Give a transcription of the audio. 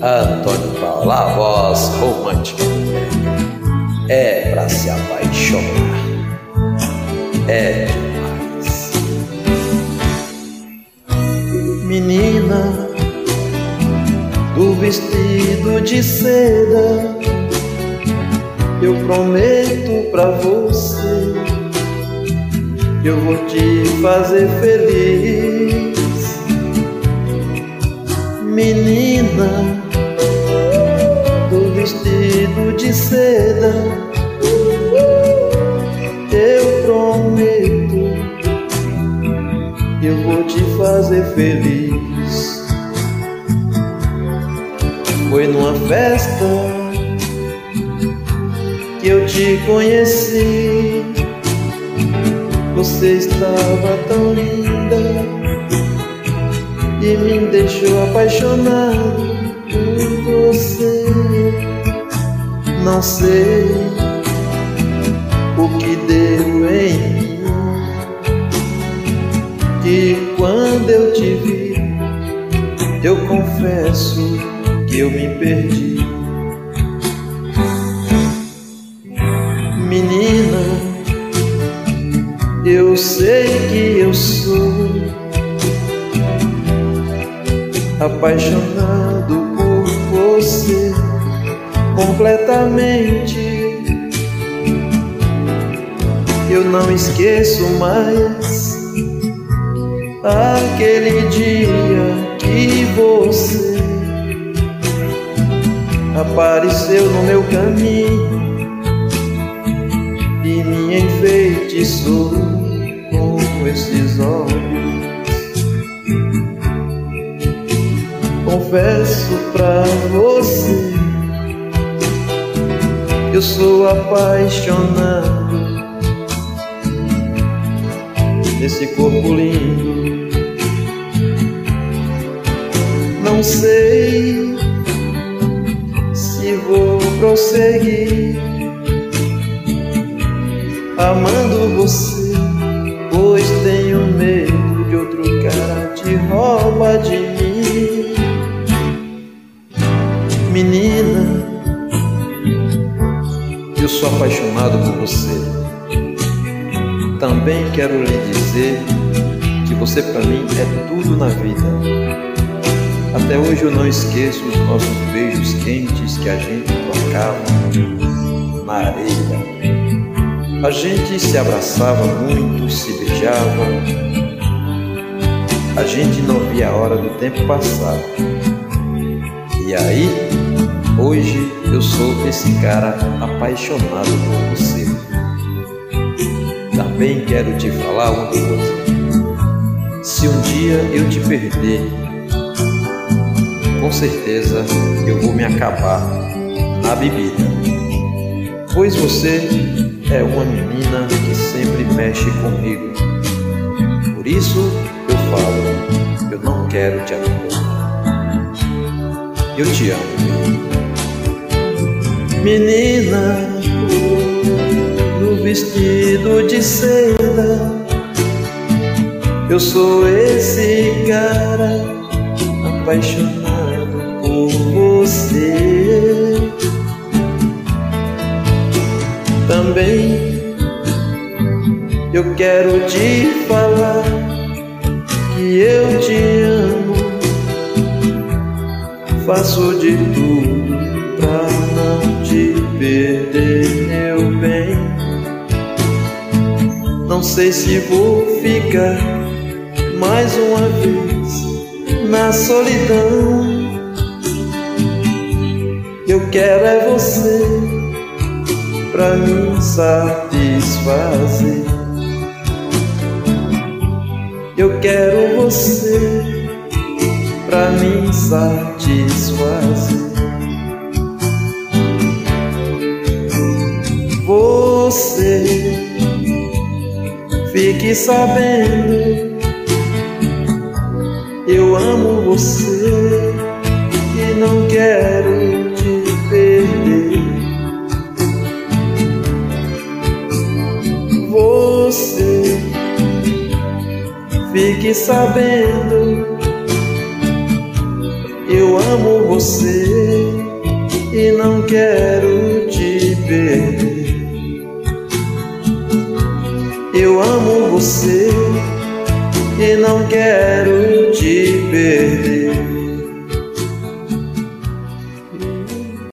Antônio Paulo, a voz romântica é pra se apaixonar, é demais. Menina do vestido de seda, eu prometo pra você, eu vou te fazer feliz. Menina do vestido de seda, eu prometo, eu vou te fazer feliz. Foi numa festa que eu te conheci, você estava tão linda e me deixou apaixonado por você. Não sei o que deu em mim, que quando eu te vi, eu confesso que eu me perdi. Menina, eu sei que eu sou apaixonado por você completamente. Eu não esqueço mais aquele dia que você apareceu no meu caminho e me enfeitiçou com esses olhos. Confesso pra você, eu sou apaixonado nesse corpo lindo. Não sei se vou prosseguir amando você, pois tenho medo de outro cara te roubar de mim. Menina, eu sou apaixonado por você. Também quero lhe dizer que você pra mim é tudo na vida. Até hoje eu não esqueço os nossos beijos quentes que a gente trocava na areia. A gente se abraçava muito, se beijava. A gente não via a hora do tempo passar. E aí, hoje eu sou esse cara apaixonado por você. Também quero te falar uma coisa. Se um dia eu te perder, com certeza eu vou me acabar na bebida, pois você é uma menina que sempre mexe comigo. Por isso eu falo, eu não quero te abandonar. Eu te amo. menina no vestido de seda, eu sou esse cara apaixonado por você. Também eu quero te falar que eu te amo, faço de tudo pra não te perder, meu bem. Não sei se vou ficar mais uma vez na solidão. Eu quero é você pra me satisfazer. Eu quero você pra me satisfazer. Você fique sabendo, eu amo você e não quero te perder. Você fique sabendo, Eu amo você e não quero te perder. Eu amo você e não quero te perder.